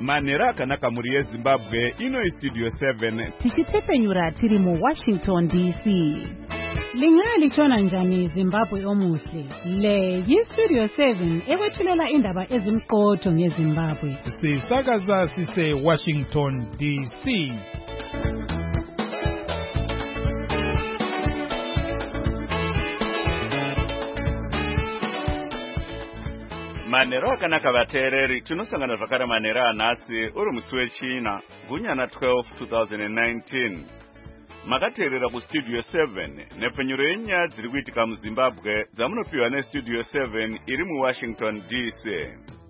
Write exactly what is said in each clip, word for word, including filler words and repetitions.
Manera akanaka muri yeZimbabwe ino istudio seven. Tichitepenyura tiri mu Washington D C. Lingalitshona njani Zimbabwe omuhle? Le yistudio seven ekwethulela indaba ezimqotho ngeZimbabwe. Sisakaza sise Washington D C. Manero akanaka vateereri tinosangana zvakare manera anhasi uri musi wechina gunyana twelve twenty nineteen. Makateerera kustudio seven nepfenyuro yenyaya dziri kuitika muZimbabwe dzamunopiwa nestudio seven iri muWashington D C.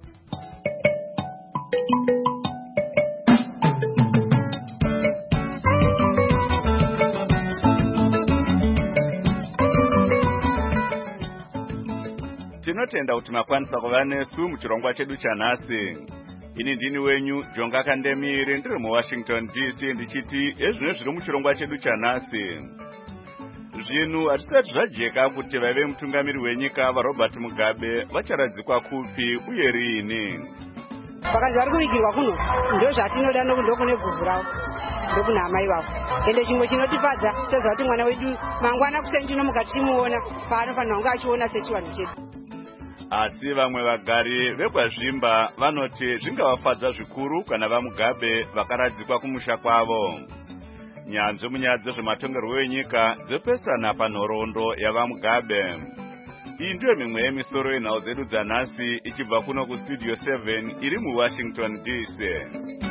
Tinotenda kuti makwanisa kuva nesu muchirongwa chedu chanhasi. Ini ndini wenyu Jonga Kandemire ndiri muWashington D C ndichiti ezvino zviri muchirongwa chedu chanhasi. Zvinhu hatisati zvajeka kuti vaive mutungamiri wenyika vaRobert Mugabe vacharadzikwa kupi uye riini. Pakanzi vari kuvigirwa kuno ndo zvatinoda nokundo kune gubhu ravo ndokuna amai vavo. Ende chimwe chinotifadza toziva kuti mwana wedu mangwana kuseni tinomuka tichimuona paanofanira kunge achiona sechivanhu chedu. Asi vamwe vagari vekwazvimba vanoti zvingavafadza zvikuru kana vaMugabe vakaradzikwa kumusha kwavo. Nyanzvi munyaya dzezvematongerwo enyika dzopesana panhoroondo yavaMugabe. Iyi ndiyo mimwe yemisoro yenhau dzedu dzanhasi ichibva kuno kustudio seven iri muWashington D C.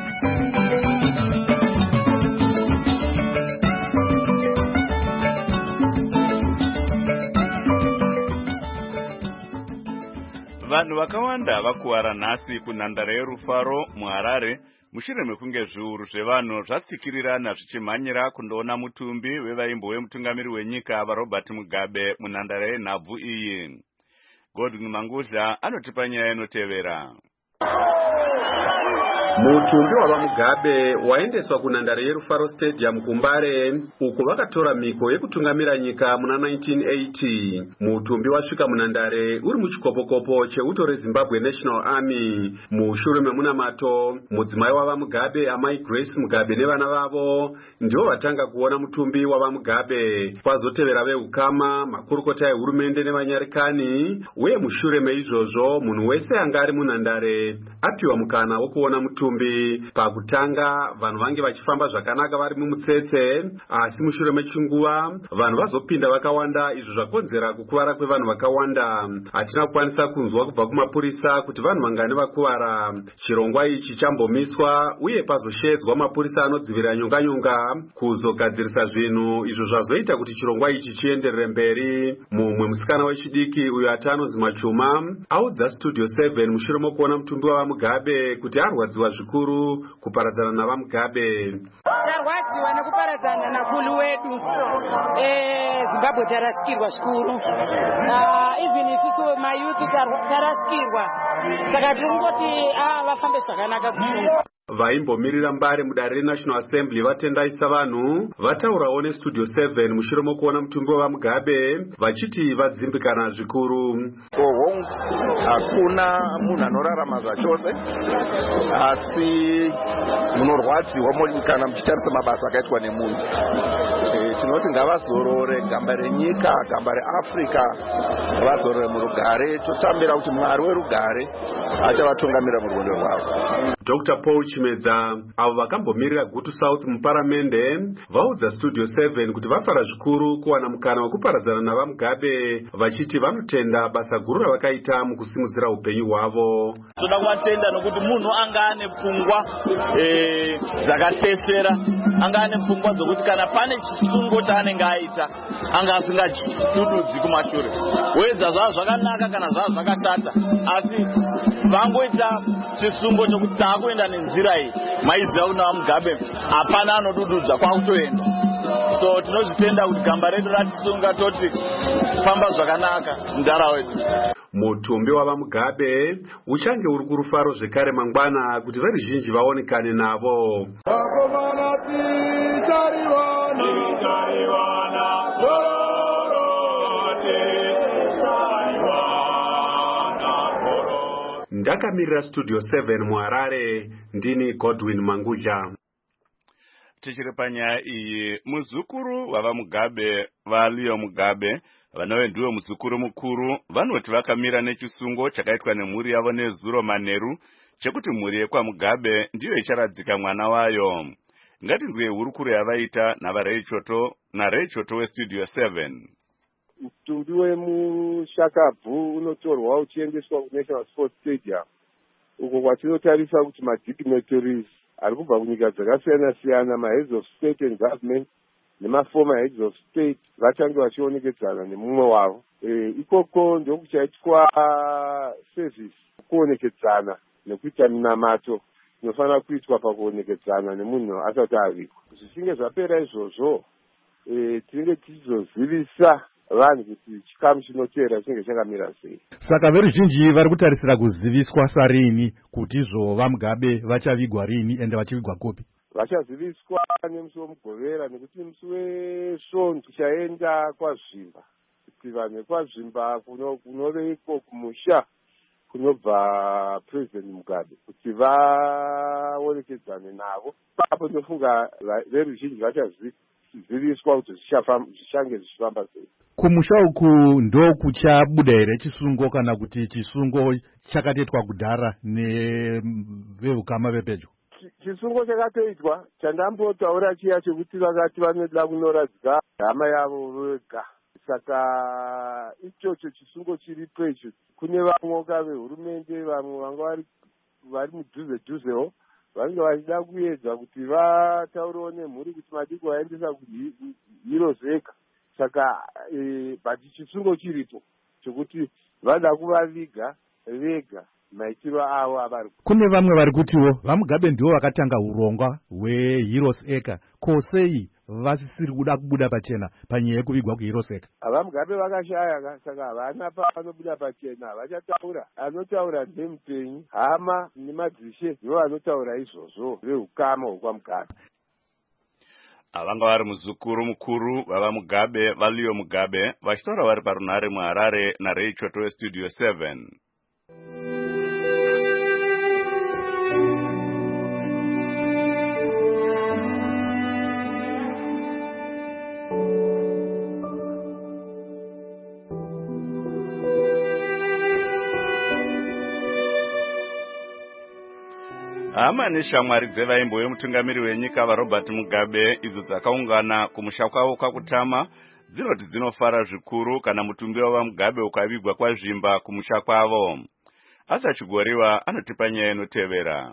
Vanhu vakawanda vakuwara nhasi kunhandare yerufaro muHarare mushure mekunge zviuru zvevanhu zvatsikirirana zvichimhanyira kundoona mutumbi wevaimbo wemutungamiri wenyika vaRobert Mugabe munhandare yenhabvu iyi. Godwin Mangudla anotipa nyaya inotevera. Mutumbi wavaMugabe waendeswa kunhandare yerufaro stadium kuMbare uko vakatora mhiko yekutungamira nyika muna nineteen eighty. Mutumbi wasvika munhandare uri muchikopokopo cheuto reZimbabwe National Army. Mushure memunamato mudzimai wavaMugabe amai Grace Mugabe nevana vavo ndivo vatanga kuona mutumbi wavaMugabe. Kwazotevera veukama, makurukota ehurumende nevanyarikani, uye mushure meizvozvo munhu wese anga ari munhandare apiwa mukana wokuona mutumbi. Pakutanga vanhu vange vachifamba zvakanaka vari mumutsetse, asi mushure mechinguva vanhu vazopinda vakawanda, izvo zvakonzera kukuvara kwevanhu vakawanda. Hatina kukwanisa kunzwa kubva kumapurisa kuti vanhu vangani vakuvara. Chirongwa ichi chambomiswa uye pazoshedzwa mapurisa anodzivira nyonganyonga kuzogadzirisa zvinhu, izvo zvazoita kuti chirongwa ichi chienderere mberi. Mumwe musikana wechidiki uyo atanonzi Machuma audza studio seven mushure mokuona mutumbi wavaMugabe kuti arwadziwa zvikuru kuparadzana navaMugabe. Tarwadziwa nekuparadzana nakulu wedu. Eh, Zimbabwe tarasikirwa zvikuru. Ah, even if it's my youth tarasikirwa. Saka tingoti ah vafambe zvakanaka kufunga. Vaimbomirira Mbare mudare reNational Assembly vatendaisa vanhu vataurawo nestudio seven mushure mokuona mutumbi wavaMugabe vachiti vadzimbikana zvikuru. Kohong hakuna munhu anorarama zvachose, asi munorwadziwa kana muchitarisa mabasa akaitwa nemunhu. Tinoti ngavazorore gamba renyika, gamba reAfrica, vazorore murugare, totambira kuti Mwari werugare achavatungamira murwendo rwavo. Doctor Paul Chimedza avo vakambomirira Gutu South muparamende vaudza studio seven kuti vafara zvikuru kuwana mukana wekuparadzana navaMugabe vachiti vanotenda basa guru ravakaita mukusimudzira upenyu hwavo. Toda kuvatenda nokuti munhu anga ane pfungwa eh dzakatesera, anga ane pfungwa dzokuti kana pane chisungo chaanenge aita anga asingachidududzi kumashure. Wedza zvava zvakanaka kana zvava zvakashata, asi vangoita chisungo chokuti takuenda nenzira iyi, maiziva kuti vaMugabe hapana anodududza kwakutoenda. So tinozvitenda kuti gamba redu ratisunga toti famba zvakanaka mundara wedu. Mutumbi wavaMugabe uchange uri kurufaro zvekare mangwana kuti veruzhinji vaonekane navo. Ndakamirira Studio seven muHarare, ndini Godwin Mangudla. Tichiri panyaya iyi, muzukuru wava Mugabe vaLeo Mugabe vanove ndiwo muzukuru mukuru vanoti vakamira nechisungo chakaitwa nemhuri yavo nezuro manheru chekuti mhuri yekwaMugabe ndiyo icharadzika mwana wayo. Ngatinzwe hurukuro yavaita naRay Choto naRay Choto weStudio seven. Mutumbi wemuShakabvu unotorwa uchiendeswa kuNational Sports Stadium uko kwatinotarisa kuti madignitaries ari kubva kunyika dzakasiyana siyana, maheads of state and government nemaformer heads of state vachange vachionekedzana nemumwe wavo. E, ikoko ndokuchaitwa service kuonekedzana nekuita minamato inofanira kuitwa pakuonekedzana nemunhu asati avigwa. Zvichinge zvapera izvozvo, e, tinenge tichizozivisa vanhu kuti chikamu chinotevera chinenge chakamira sei. Saka veruzhinji vari kutarisira kuziviswa sarini kuti izvo Mugabe vachavigwa rini ende vachivigwa kupi? Vachaziviswa nemusi wemugovera, nekuti musi wesvondo tichaenda kwaZvimba kuti vanhu vekwazvimba kunove iko kumusha kunobva President Mugabe kuti vaonekedzane navo. Papo ndofunga veruzhinji vachaziviswa kuti zvichange zvichifamba sei. Kumusha uku ndo kuchabuda here chisungo kana kuti chisungo chakatoitwa kudhara nevehukama vepedyo? Chisungo chakatoitwa, chandambotaura chiya chekuti vakati vanoda kunoradzika hama yavo vega. Saka ichocho chisungo chiripo icho. Kune vamwe vehurumende, vamwe vanga vari mudhuze dhuzewo vange vachida kuedza kuti vataurewo nemhuri kuti madiko vaendesa kuhiro zeka. Saka e, bati chisungo chiripo chokuti vada kuvaviga vega maitiro avo avari. Kune vamwe vari kutiwo vaMugabe ndivo vakatanga urongwa hweHeroes Acre, ko sei vasisiri kuda kubuda pachena panyaya yekuvigwa kuHeroes Acre? VaMugabe vakashaya, saka havana pavanobuda pachena. Vachataura, anotaura ndemupeni, hama nemadzishe ndivo vanotaura izvozvo vehukama hwekwaMugabe. Avanga vari muzukuru mukuru vava Mugabe vaLeo Mugabe vachitaura vari parunhare muHarare naRay Choto weStudio seven. Hama neshamwari dzevaimbo vemutungamiri wenyika vaRobert Mugabe idzo dzakaungana kumusha kwavo kwakutama dzinoti dzinofara zvikuru kana mutumbi wava Mugabe ukavigwa kwaZvimba kumusha kwavo. Asa Chigoriwa anotipa nyaya inotevera.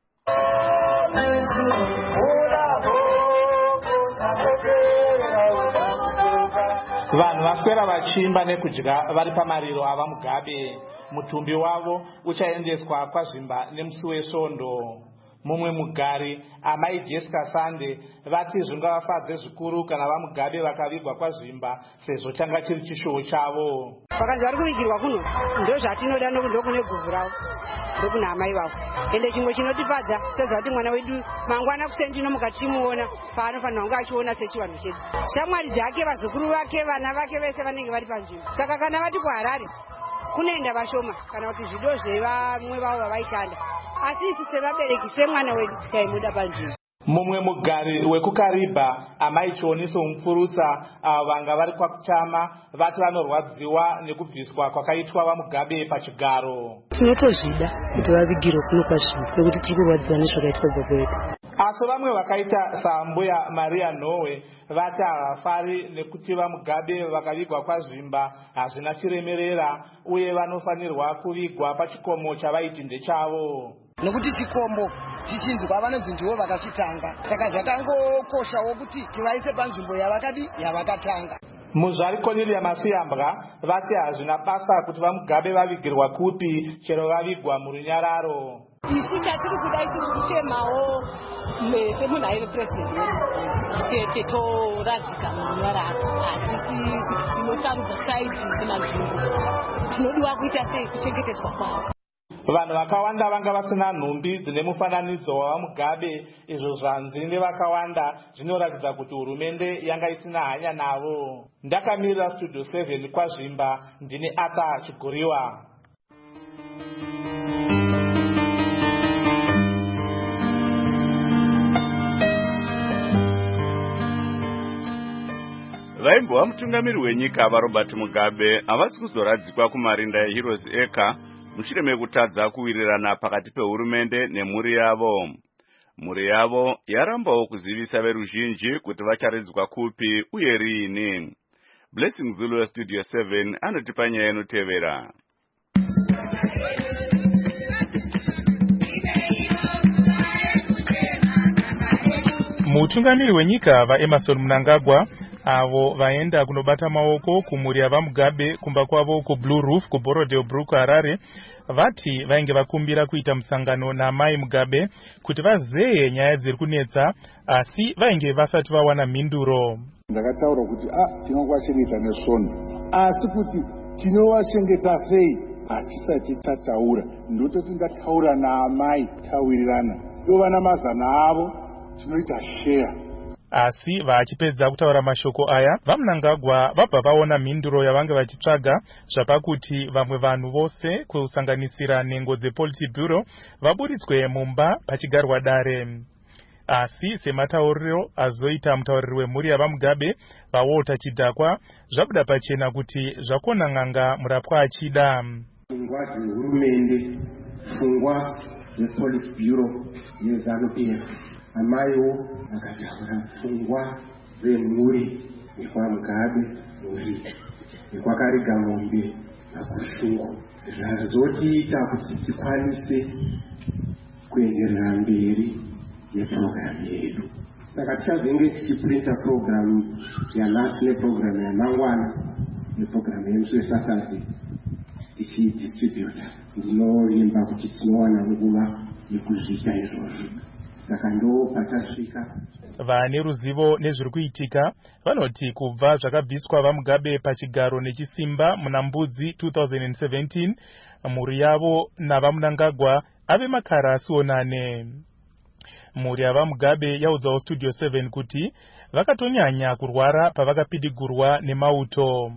Vanhu vaswera vachimba nekudya vari pamariro ava Mugabe. Mutumbi wavo uchaendeswa kwaZvimba nemusi wesvondo. Mumwe mugari, amai Jessica Sande, vati zvingavafadze zvikuru kana vaMugabe vakavigwa kwaZvimba sezvo changa chiri chishuwo chavo. Vakanzi vari kuvigirwa kuno ndozvatinoda ndokune guvhu ravo ndokuna amai vavo. Ende chimwe chinotifadza toziva kuti mwana wedu mangwana kusendinomuka tichimuona paanofanira kunge achiona sechivanhu chedu. Shamwari dzake, vazukuru vake, vana vake vese vanenge vari panzvimbo. Saka kana vati kuHarare kunoenda vashoma kana kuti zvido zvevamwe vavo vavaishanda, asi isu sevabereki semwana wedu taimuda panzvimbo. Mumwe mugari wekuKariba, amai Chioniso Mupfurutsa, avo vanga vari kwakutama vati vanorwadziwa nekubviswa kwakaitwa vaMugabe pachigaro. Tinotozvida kuti vavigirwe kuno kwaZvimba nekuti tiri kurwadziwa nezvakaitwa baba vedu. Asi vamwe vakaita saMbuya Maria Nowe vati havafari nekuti vaMugabe vakavigwa kwaZvimba hazvina chiremerera uye vanofanirwa kuvigwa pachikomo chavaiti ndechavo. Nokuti chikombo chichinzwa vanonzi ndivo vakachitanga, saka zvakangokoshawo kuti tivaise panzvimbo yavakadi yavakatanga. Muzvari Cornelia Masiyambwa vati hazvina basa kuti vaMugabe vavigirwa kupi chero vavigwa murunyararo. Isu chatiri kuda isu kuchemawo semunhu aive purezidendi wedu chete toradzika murunyararo, hatisi kuti tinosarudza saidi kumanzvimbo. Tinodiwa kuita sei kuchengetedzwa kwavo. Vanhu vakawanda vanga vasina nhumbi dzine mufananidzo wavaMugabe, izvo zvanzi nevakawanda zvinoratidza kuti hurumende yanga isina hanya navo. Ndakamirira Studio seven kwaZvimba, ndine Ata Chigoriwa. Vaimbova mutungamiri wenyika vaRobert Mugabe havasi kuzoradzikwa kumarinda eHeroes Acre mushure mekutadza kuwirirana pakati pehurumende nemhuri yavo. Mhuri yavo yarambawo kuzivisa veruzhinji kuti vacharedzwa kupi uye riini. Blessing Zulu ya Studio seven anotipa nyaya inotevera. Mutungamiri wenyika vaEmerson Mnangagwa avo vaenda kunobata maoko kumhuri yavaMugabe kumba kwavo kuBlue Roof kuBorodeo Harare vati vainge vakumbira kuita musangano naMai Mugabe kuti vazeye nyaya dziri kunetsa asi vainge vasati vawana mhinduro. Ndakataura kuti ah tinongwachengeta nesvondo asi kuti tinovachengeta sei hatisati tataura ndototi ndataura naamai tawirirana dovana mazana avo tinoita share. Asi vachipedza kutaura mashoko aya vaMnangagwa vabva vaona mhinduro yavange vachitsvaga zvapakuti vamwe vanhu vose kusanganisira nhengo dzePolitburo vaburitswe mumba pachigarwa dare. Asi sematauriro azoita mutauriri wemhuri yavaMugabe vaWalter Chidhakwa zvabuda pachena kuti zvakona n'anga murapwa achida. Pfungwa dzehurumende, pfungwa dzePolitburo yeZANU-P F amaiwo akataura pfungwa dzemhuri yekwaMugabe mhuri yekwakarega mombe pakushungu zvazotiita kuti tikwanise kuenderera mberi nepurogiramu yedu. Saka tichazenge tichiprinta purogiramu yanhasi nepurogiramu yamangwana nepurogiramu yemusi wesatadhe tichidistributa. Ndinoimba kuti tinowana nguva yekuzviita izvozvo. Saka ndo patasvika. Vane ruzivo nezviri kuitika vanoti kubva zvakabviswa vaMugabe pachigaro nechisimba muna Mbudzi two thousand seventeen mhuri yavo navaMnangagwa ave makara asionane. Mhuri yavaMugabe yaudzawo Studio seven kuti vakatonyanya kurwara pavakapidigurwa nemauto.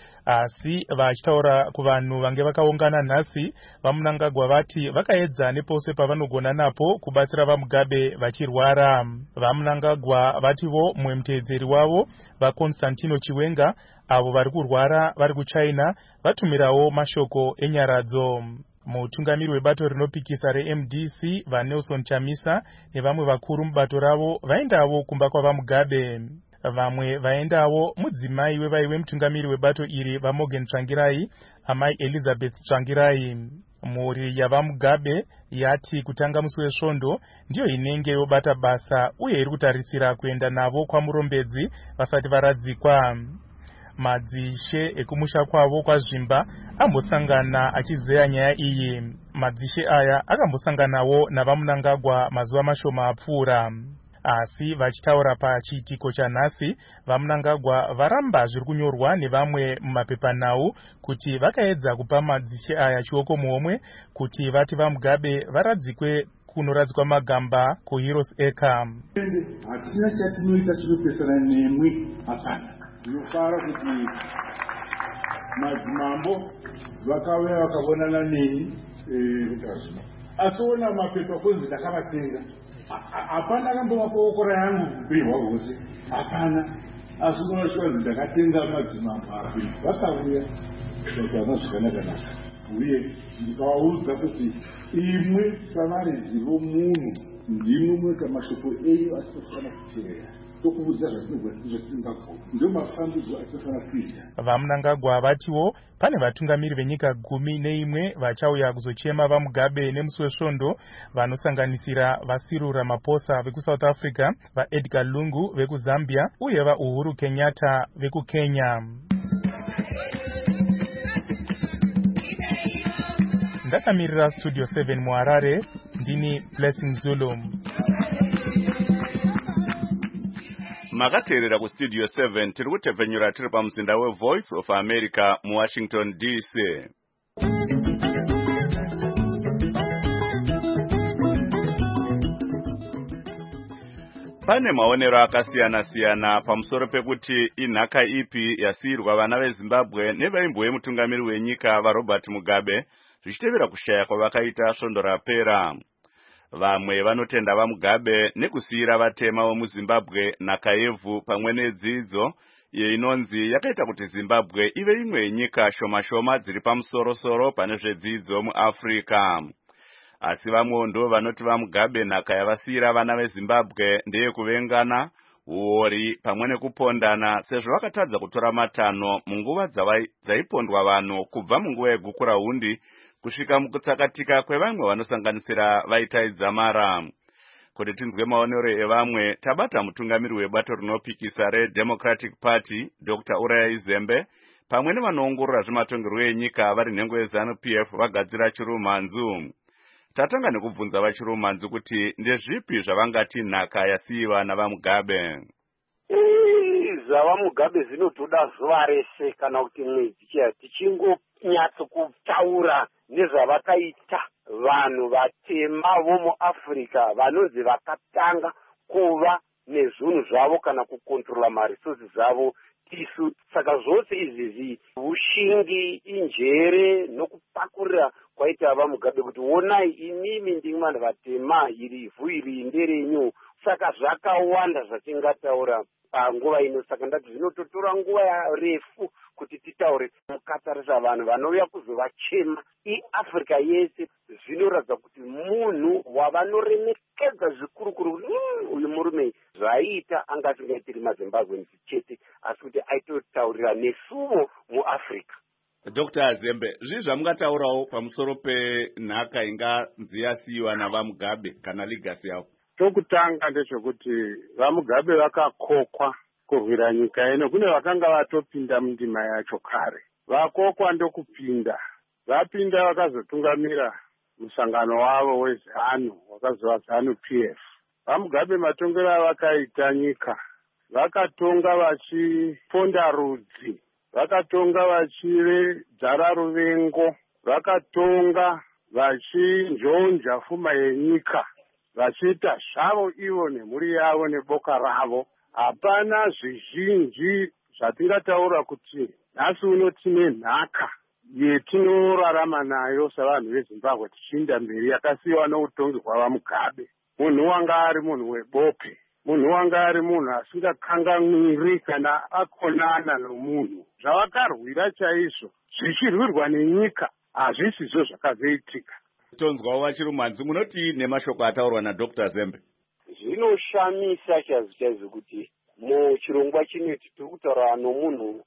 Asi vachitaura kuvanhu vange vakaungana nhasi vaMnangagwa vati vakaedza nepose pavanogona napo kubatsira vaMugabe vachirwara. VaMnangagwa vativo mumwe muteedzeri wavo vaConstantino Chiwenga avo vari kurwara vari kuChina vatumirawo mashoko enyaradzo. Mutungamiri webato rinopikisa reM D C vaNelson Chamisa nevamwe vakuru mubato ravo vaendawo kumba kwavaMugabe. Vamwe vaendawo mudzimai wevaiwe mutungamiri webato iri vaMorgan Tsvangirai amai Elizabeth Tsvangirai. Mhuri yavaMugabe yati kutanga musi wesvondo ndiyo inenge yobata basa uye iri kutarisira kuenda navo kwamurombedzi vasati varadzikwa. Madzishe ekumusha kwavo kwaZvimba ambosangana achizeya nyaya iyi. Madzishe aya akambosanganawo navaMnangagwa mazuva mashoma apfuura. Asi vachitaura pachiitiko chanhasi vaMnangagwa varamba zviri kunyorwa nevamwe mumapepanhau kuti vakaedza kupa madzishe aya chioko muhomwe kuti vati vaMugabe varadzikwe kunoradzikwa magamba kuHeroes Acre. Hatina chatinoita chinopesana nemwe hapana. Tinofara kuti madzimambo vakauya vakabonana neni kutazvino asiona mapepa kunzi ndakavatenga. Hapana kambovakookora yangu upenyu hwavo hwose hapana. Asi unochiwanzi ndakatenga madzimambo api vakauya vakana zvakanaka nasa uye ndikavaudza kuti imwe savaredzi vomunhu ndimwe mweka mashoko enyu atinofanira kuteerera. VaMnangagwa vatiwo pane vatungamiri venyika gumi neimwe vachauya kuzochema vaMugabe nemusi wesvondo vanosanganisira vaCyril Ramaphosa vekuSouth Africa, vaEdgar Lungu vekuZambia uye vaUhuru Kenyatta vekuKenya. Ndakamirira Studio seven muHarare ndini Blessing Zulu. Makateerera ku Studio seven tiri kutepfenyura tiri pamuzinda weVoice of America muWashington D C. Pane maonero akasiyana-siyana pamusoro pekuti inhaka ipi yasiyirwa vana veZimbabwe nevaimbove mutungamiri wenyika vaRobert Mugabe zvichitevera kushaya kwavakaita svondo rapera. Vamwe vanotenda vaMugabe nekusiyira vatema vemuZimbabwe nhaka yevhu pamwe nedzidzo iyo inonzi yakaita kuti Zimbabwe ive imwe yenyika shoma shoma dziri pamusoro-soro pane zvedzidzo muAfrica. Asi vamwe ndo vanoti vaMugabe nhaka yavasiyira vana veZimbabwe ndeye kuvengana, uori pamwe nekupondana, sezvo vakatadza kutora matanho munguva dzaipondwa vanhu kubva munguva yegukura hundi kusvika mukutsakatika kwevamwe vanosanganisira vaitaidza mara. Kuti tinzwe maonero evamwe, tabata mutungamiri webato rinopikisa reDemocratic Party Doctor Uraya Izembe pamwe nevanoongorora zvematongerwo enyika vari nhengo yeZANU P F vagadzira chirumanzu. Tatanga nekubvunza vachirumanzu kuti ndezvipi zvavangati nhaka yasiyiwa navaMugabe. ZvaVaMugabe zvinotoda zuva rese kana kuti mwedzi chaiyo tichingonyatso kutaura nezvavakaita vanhu vatema vomuAfrica vanonzi vakatanga kuva nezvinhu zvavo kana kukontrola maresources zvavo tisu. Saka zvose izvi ushingi, injere nokupakurira kwaita vaMugabe kuti onai inimi ndimi vanhu vatema, iri ivhu iri nderenyu. Saka zvakawanda zvatingataura panguva ino. Saka ndati zvinototora nguva refu kuti titaure mukatarisa vanhu vanouya kuzovachema iAfrica yese. Zvinoratidza kuti munhu wavanoremekedza zvikurukuru kuti uyu murume zvaiita anga asingaitiri maZimbabwe chete asi kuti aitotaurira nesuwo muAfrica. Doctor Zembe, zvii zvamungataurawo pamusoro penhaka inganzi yasiyiwa navaMugabe kana legacy yavo? Chokutanga ndechekuti vaMugabe vakakokwa kurwira nyika ino. Kune vakanga vatopinda mundima yacho kare, vakokwa ndokupinda. Vapinda vakazotungamira musangano wavo weZANU wakazova ZANU P F. vaMugabe matongero avakaita nyika, vakatonga vachiponda rudzi, vakatonga vachidzara ruvengo, vakatonga vachinjonja pfuma yenyika, vachiita zvavo ivo nemhuri yavo neboka ravo. Hapana zvizhinji zvatingataura kuti nhasi uno tine nhaka yetinorarama nayo savanhu veZimbabwe tichiinda mberi yakasiyiwa noutongi hwavaMugabe. Munhu wanga ari munhu webope, munhu wanga ari munhu asingakanganwiri kana akonana nomunhu. Zvavakarwira chaizvo zvichirwirwa nenyika hazvisizvo zvakazoitika. Tonzwawo vachirumanzi, munoti nemashoko ataurwa naDoctor Zembe? Zvinoshamisa chaizvo chaizvo kuti muchirongwa chinoti tiri kutaura nomunhu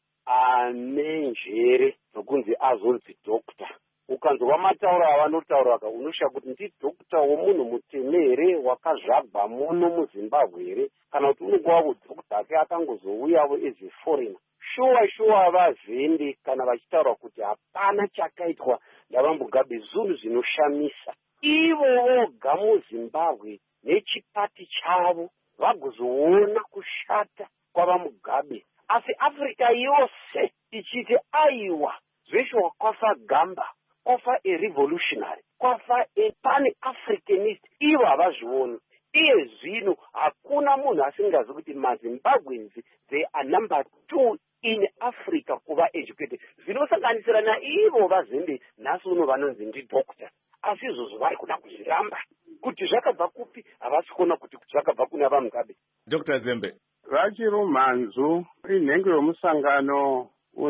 ane njere dzokunzi azonzi dokta. Ukanzwa matauro avanotaura ka unoshaga kuti ndidokta womunhu mutemere wakazvagwa muno muZimbabwe here kana kuti unogova kudokta ake akangozouyawo as a foreigner. Shuwa shuwa vazembe kana vachitaura kuti hapana chakaitwa navaMugabe zvinhu zvinoshamisa. Ivo voga muZimbabwe nechipati chavo vagozoona kushata kwavaMugabe. Asi Africa yose ichiti aiwa zveshuwa kwafa gamba, kwafa a revolutionary, kwafa a pan-Africanist, ivo havazvioni. Iye zvino hakuna munhu asingazi kuti maZimbabweans they are number two in Africa kuva educated. Zvinosanganisira naivo vaZembe nhasi uno vanonzi ndidokta. Asi izvozvo vari kuda kuzviramba. Kuti zvakabva kupi havasi kuona kuti zvakabva kuna vaMugabe. Doctor Zembe, vachirumanzu inhengo yomusangano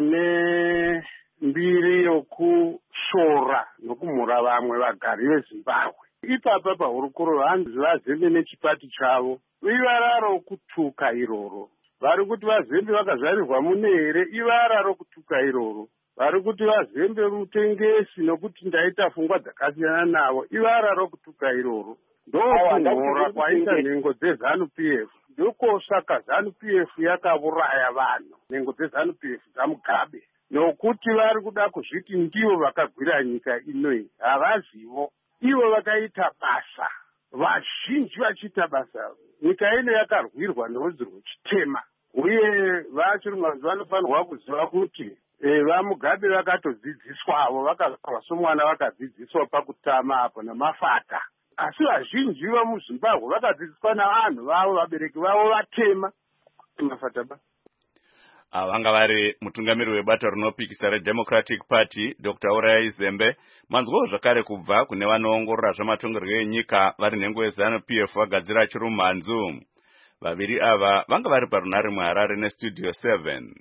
une mbiri yokushora nokumhura vamwe vagari veZimbabwe. Ipapa pahurukuro vanzi vaZembe nechipati chavo ivara rokutuka iroro. Vari kuti vaZembe vakazvarirwa mune here ivara rokutuka iroro. Vari kuti vaZembe rutengesi nokuti ndaita pfungwa dzakasiyana navo ivara rokutuka iroro. Ndokunhora kwaita nhengo dzeZANU P F. Ndokosaka ZANU P F yakauraya vanhu, nhengo dzeZANU P F dzaMugabe. Nokuti vari kuda kuzviti ndivo vakagwira nyika inoyi, havazivo. Ivo vakaita basa, vazhinji vachiita basa. Nyika ino yakarwirwa nerudzi rwechitema. Uye vachirumanzi vanofanirwa kuziva kuti e, vaMugabe vakatodzidziswavo, vakazvarwa somwana vakadzidziswa pakutama apo namafata. Asi vazhinji vamuZimbabwe vakadzidziswa navanhu vavo, vabereki vavo vatema. Mafata ba. Vanga vari mutungamiri webato rinopikisa reDemocratic Party Doctor Uraya Izembe. Manzwawo zvakare kubva kune vanoongorora zvamatongerwo enyika vari nhengo yeZANU P F vagadzira chirumanzu. vaviri ava vanga vari parunare muHarare nestudio seven.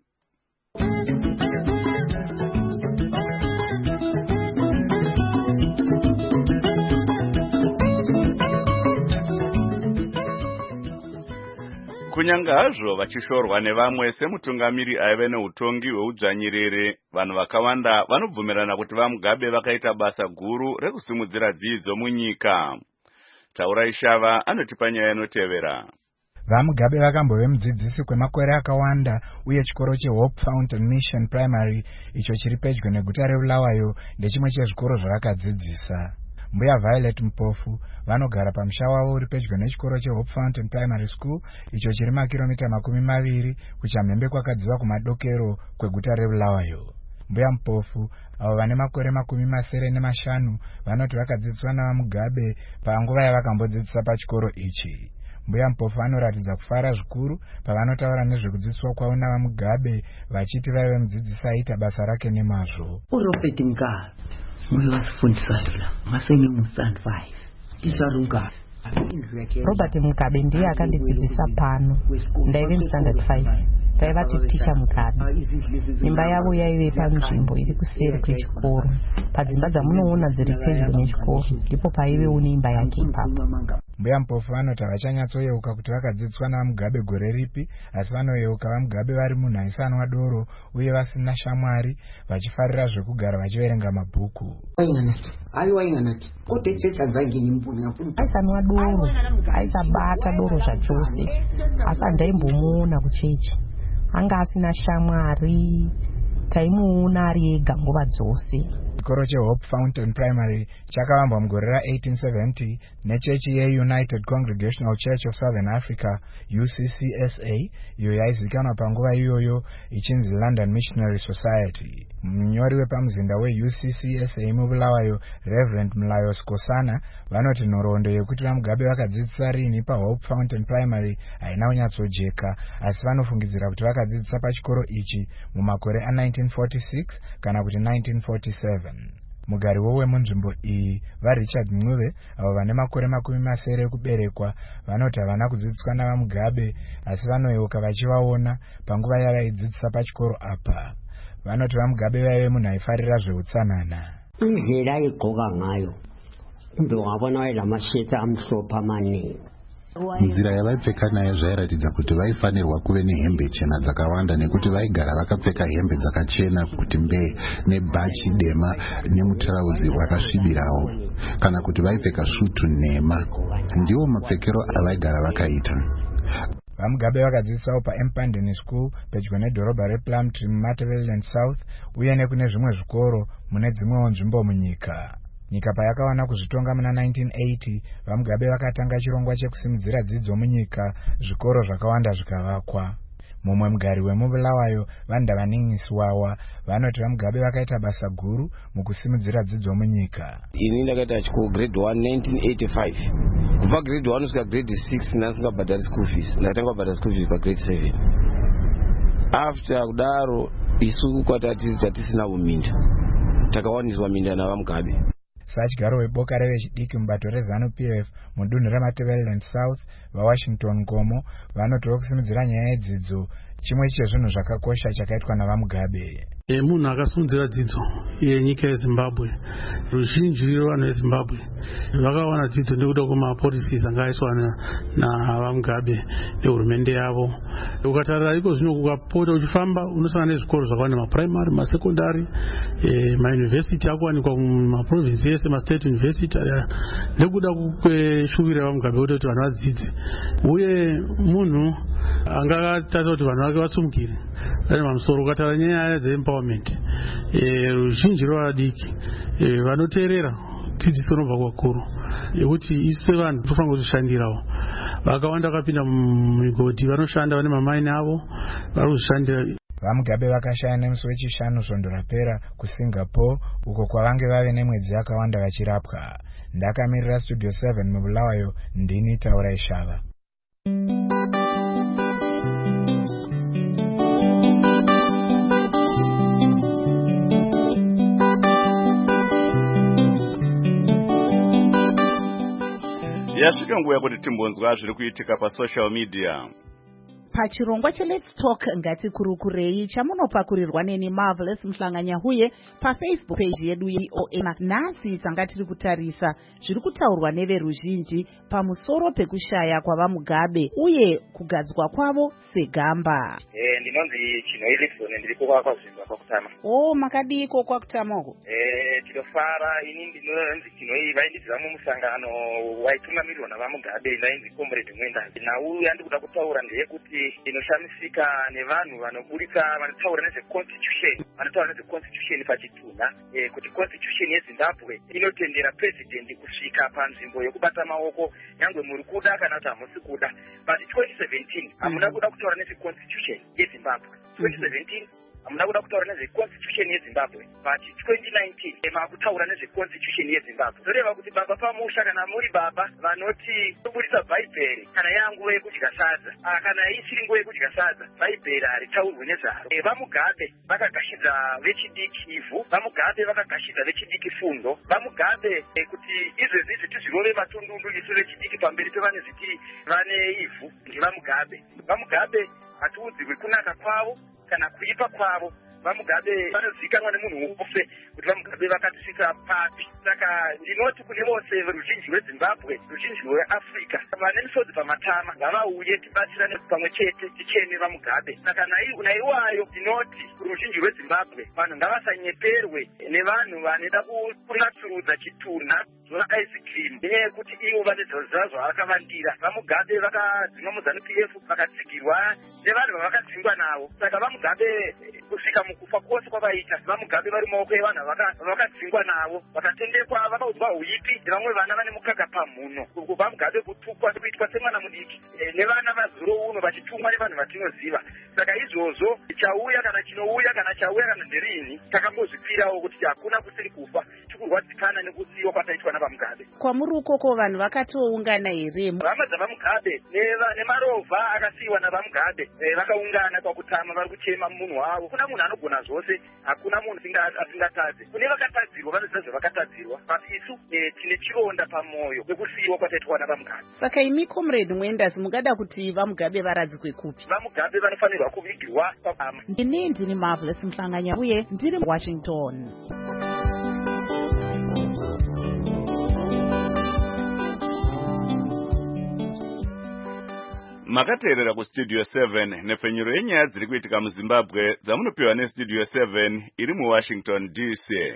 Kunyanga hazvo vachishorwa nevamwe semutungamiri aive neutongi hweudzvanyiriri, vanhu vakawanda vanobvumirana kuti vaMugabe vakaita basa guru rekusimudzira dzidzo munyika. Taurai Shava anotipa nyaya inotevera. VaMugabe vakambove mudzidzisi kwemakore akawanda uye chikoro cheHope Fountain Mission Primary icho chiri pedyo neguta reBulawayo ndechimwe chezvikoro zvavakadzidzisa. Mbuya Violet Mpofu vanogara pamusha wavo uri pedyo nechikoro cheHope Fountain Primary School icho chiri makiromita makumi maviri kuchamhembe kwakadziva kumadokero kweguta reBulawayo. Mbuya Mpofu avo vane makore makumi masere nemashanu vanoti vakadzidziswa navaMugabe panguva yavakambodzidzisa pachikoro ichi. Mbuya Mpofu anoratidza kufara zvikuru pavanotaura nezvekudzidziswa kwavo navaMugabe vachiti vaive mudzidzisi aita basa rake nemazvo. Urofeti Mugaba mwevasifundisa yula masemi mustand five tisarunga Robert Mugabe ndiye akandidzidzisa pano ndaive mustandard five taiva titicha Mugabe. Imba yavo yaive panzvimbo iri kuseri kwechikoro padzimba dzamunoona dziri pedyo nechikoro ndipo paive une imba yake ipapo. Mbuya Mpofu vanoti havachanyatsoyeuka kuti vakadzidziswa navaMugabe gore ripi, asi vanoyeuka vaMugabe vari munhu aisanwa doro uye vasina shamwari vachifarira zvekugara vachiverenga mabhuku. Aisanwa doro, aisabata doro zvachose, asi handaimbomuona kuchechi. Anga asina shamwari, taimuona ari ega nguva dzose. Chikoro cheHope Fountain Primary chakavambwa mugore ra-eighteen seventy nechechi yeUnited Congregational Church of Southern Africa U C C S A iyo yaizikanwa panguva iyoyo ichinzi London Missionary Society. Munyori wepamuzinda weU C C S A muBulawayo Reverend Mlayo Skosana vanoti nhoroondo yekuti vaMugabe vakadzidzisa rini paHope Fountain Primary haina kunyatsojeka, asi vanofungidzira kuti vakadzidzisa pachikoro ichi mumakore a-nineteen forty-six kana kuti nineteen forty-seven. Mugari wowe munzvimbo iyi vaRichard Mnuve avo vane makore makumi masere ekuberekwa vanoti havana kudzidziswa navaMugabe asi vanoyeuka vachivaona panguva yavaidzidzisa pachikoro apa. Vanoti vaMugabe vaive munhu aifarira zveutsanana. Indlela aigqoka ngayo kumbe wabona waila masheti amhlophe amaningi. Nzira yavaipfeka nayo zvairatidza kuti vaifanirwa kuve nehembe chena dzakawanda nekuti vaigara vakapfeka hembe dzakachena kuti mbee nebhachi dema nemutirauzi wakasvibirawo, kana kuti vaipfeka svutu nhema. Ndiwo mapfekero avaigara vakaita. VaMugabe vakadzidzisawo paEmpandeni School pedyo nedhorobha rePlumtree muMatabeleland South uye nekune zvimwe zvikoro mune dzimwewo nzvimbo munyika. Nyika payakawana kuzvitonga muna nineteen eighty, vaMugabe vakatanga chirongwa chekusimudzira dzidzo munyika, zvikoro zvakawanda zvikavakwa. Mumwe mugari wemuBulawayo Vandavaning'iswawa vanoti vaMugabe vakaita basa guru mukusimudzira dzidzo munyika. Ini ndakaita chikoro grade one nineteen eighty-five. Kubva grade one kusvika grade six ndasingabhadhari school fees. Ndakatanga kubhadhara school fees pagrade seven. After kudaro isu kwatati tatisina uminda. Takawaniswa minda navaMugabe. Sachigaro weboka revechidiki mubato reZanu P F mudunhu reMatabeleland South vaWashington Ngomo vanotiwo kusimudzira nyaya yedzidzo chimwe chezvinhu zvakakosha chakaitwa navaMugabe. E munhu akasimudzira dzidzo yenyika yeZimbabwe. Ruzhinji rwevanhu veZimbabwe vakawana dzidzo nekuda kwemapolicies anga aiswa navaMugabe nehurumende yavo. Ukatarira iko zvino ukapota uchifamba unosangana nezvikoro zvakawanda, maprimary, masekondari, mayunivhesiti akuwanikwa mumaprovinsi ese, mastate university, nekuda kweshuviro yavaMugabe kuti vanhu vadzidze. Uye munhu anga akatata kuti vanhu vake vasumukire ari pamusoro. Ukataura nyaya dzeempowerment, ruzhinji rwavadiki vanoteerera dzidziso inobva kwakuru yekuti isu sevanhu tofanira kuzvishandirawo. Vakawanda vakapinda mumigodhi vanoshanda vane mamaini avo vari kuzvishandira. VaMugabe vakashaya nemusi wechishanu svondo rapera kuSingapore uko kwavange vave nemwedzi yakawanda vachirapwa. Ndakamirira studio seven muBulawayo, ndini Taurai Shava. yasvika nguva yekuti timbonzwa zviri kuitika pasocial media. Pachirongwa cheLet's Talk ngatikurukurei chamunopakurirwa neni Marvelous Mhlanganyahuye paFacebook page yedu yeOM. Nhasi tanga tiri kutarisa zviri kutaurwa neveruzhinji pamusoro pekushaya kwavaMugabe uye kugadzwa kwavo segamba. Eh ndinonzi Chinoilison ndiripo kwaZimba kwakutama. Oh makadiko kwakutama uko. Eh tinofara ini ndinonzi Chinoi vaindidza mumusangano waitumamirwa navaMugabe ndainzi Comrade Mwenda. Na uyu yandikuda kutaura ndeyekuti inoshamisika nevanhu vanoburika vanotaura nezveconstitution vanotaura nezveconstitution pachituna eh, kuti constitution yeZimbabwe inotendera president kusvika panzvimbo yekubata maoko nyangwe muri kuda kana kuti hamusi kuda. But twenty seventeen hamuna kuda kutaura nezveconstitution yeZimbabwe. twenty seventeen hamuna kuda kutaura nezveconstitution yeZimbabwe. But twenty nineteen makutaura nezveconstitution yeZimbabwe. Zvoreva kuti baba pamusha kana muri baba vanoti kuburisa bhaibheri kana yanguva yekudya sadza kana ichiri nguva yekudya sadza bhaibheri haritaurwi nezvaro. E, vaMugabe vakagashidza vechidiki ivhu, vaMugabe vakagashidza vechidiki fundo, vaMugabe e, kuti izvezvi zviti zvirove matundundu isu vechidiki pamberi pevane zviti vane ivhu ndevaMugabe. vaMugabe hatiudzirwi kunaka kwavo kana kuipa kwavo. vaMugabe vanozivikanwa nemunhu wose kuti vaMugabe vakatisvika papi. Saka ndinoti kune vose ruzhinji rweZimbabwe, ruzhinji rweAfrica, vane misodzi pamatama ngavauye tibatsirane pamwe chete tichene vaMugabe. Saka naiwayo ndinoti ruzhinji rweZimbabwe vanhu ngavasanyeperwe nevanhu vanoda kunatsurudza chitunha zona ice cream nenyaya yekuti ivo vane zvavakavandira. vaMugabe vakadzimwa muZANU-P F vakatsigirwa nevanhu vavakadzingwa navo. Saka vaMugabe kusvika mukufa kwose kwavaita vaMugabe vari maoko evanhu vakadzingwa navo vakatendekwa vakaudzwa huipi nevamwe vana vane mukaka pamhuno. vaMugabe kutukwa kuitwa semwana mudiki e, nevana vazuro uno vachitumwa nevanhu vatinoziva. Saka izvozvo chauya kana chinouya kana chauya kana nderini takambozvipirawo kuti hakuna kusiri kufa tikurwadzikana nekusiyiwa kwataitwa navaMugabe. Kwamuri ukoko vanhu vakatoungana here? Hama dzavaMugabe nemarovha akasiyiwa navaMugabe e, vakaungana kwakutama vari kuchema munhu wavo. Kuna munhu anogona zvose, hakuna munhu asingatadzi. Kune vakatadzirwa vanoziva zvavakatadzirwa. Asi isu e, tine chironda pamwoyo nekusiyiwa kwataitwa navaMugabe. Saka imi Comrade Mwendas mungada kuti vaMugabe varadzikwe kupi? vaMugabe vanofanirwa kuvigirwa pamwe. Ndini ndini Marvelous Mhlanganyahuye ndiri Washington. Makateerera kustudio seven nepfenyuro yenyaya dziri kuitika muZimbabwe dzamunopiwa nestudio seven iri muWashington D C.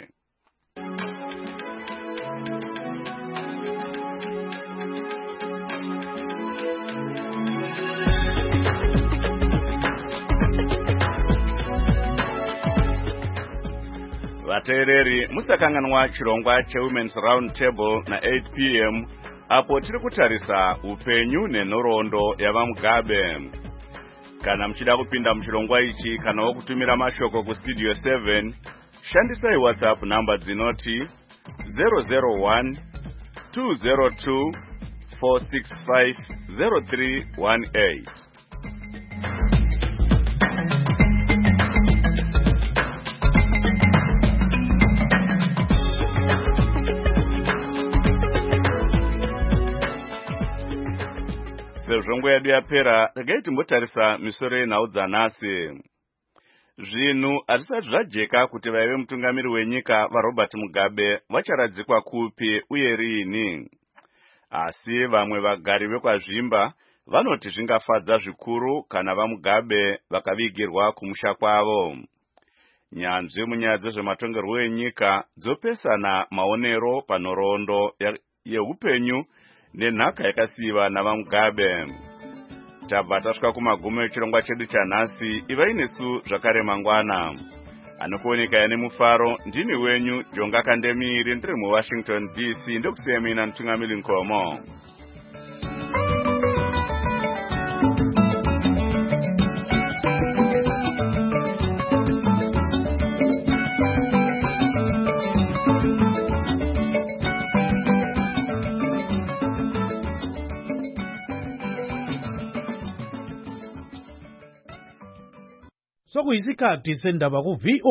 Vateereri musakanganwa chirongwa cheWomen's Round Table na eight p m apo tiri kutarisa upenyu nenhoroondo yavaMugabe. Kana muchida kupinda muchirongwa ichi kana wokutumira mashoko kustudio seven, shandisai WhatsApp namba dzinoti zero zero one two zero two four six five zero three one eight. Sezvo nguva yedu yapera, regai timbotarisa misoro yenhau dzanhasi. Zvinhu hazvisati zvajeka kuti vaive mutungamiri wenyika vaRobert Mugabe vacharadzikwa kupi uye riini. Asi vamwe vagari vekwazvimba vanoti zvingafadza zvikuru kana vaMugabe vakavigirwa kumusha kwavo. Nyanzvi munyaya dzezvematongerwo enyika dzopesana maonero panhoroondo yeupenyu nenhaka yakasiyiwa navaMugabe. Tabva tasvika kumagumo echirongwa chedu chanhasi. Ivai nesu zvakare mangwana. Anokuoneka yane mufaro ndini wenyu Jonga Kandemiri ndiri muWashington D C ndokusiya mina Mutungamiri Nkomo. Sokuyisikhathi sendaba ku V O